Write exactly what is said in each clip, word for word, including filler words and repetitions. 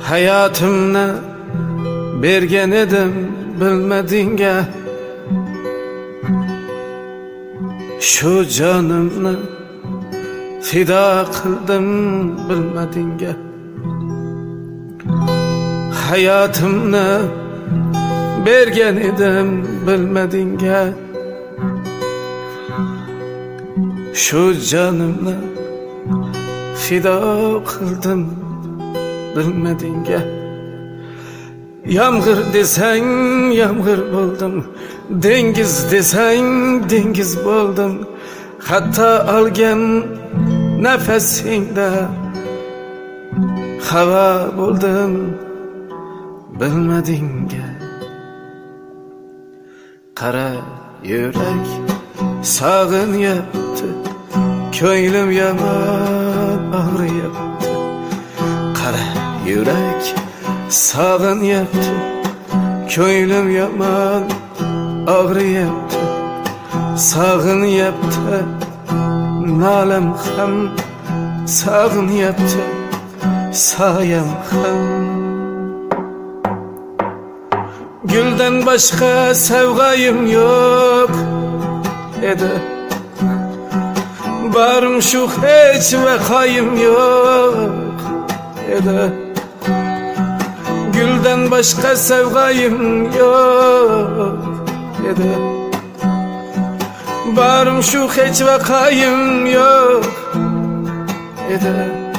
Hayatımni bergan edim bilmadingga, shu jonimni fido qildim bilmadingga. Hayotimni bergan edim bilmadingga, shu jonimni fido qildim bilmadingga. Yomg'ir desang yomg'ir bo'ldim, dengiz desang dengiz bo'ldim. Hatto olgan nafasingda havo bo'ldim bilmadingga. Qara yurak sog'inyapti, ko'nglim yomon og'riyapti. Qara yurak sog'inyapti, ko'nglim yomon og'riyapti. Sog'inyapti, nolam ham sog'inyapti, soyam ham. Guldan boshqa sevgayim yo'q edi, barim shu hech vaqoyim yo'q edi. Guldan boshqa sevgayim yo'q edi, barim shu hech vaqoyim yo'q edi.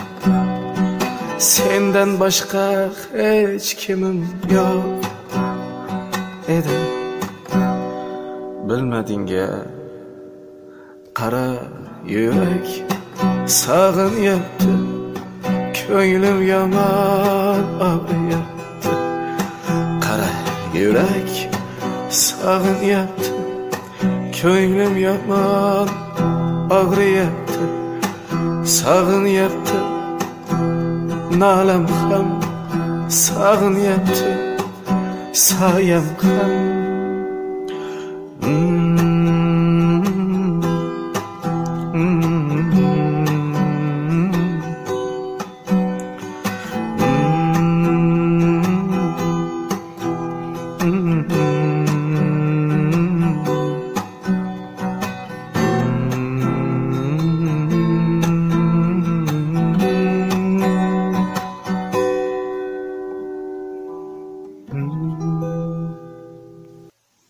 Sendan boshqa hech kimim yo'q edi bilmadingga. Qara yurak sog'inyapti, ko'nglim yomon og'riyapti. Qara yurak sog'inyapti, ko'nglim yomon og'riyapti. Sog'inyapti, nolam ham sog'inyapti, soyam ham.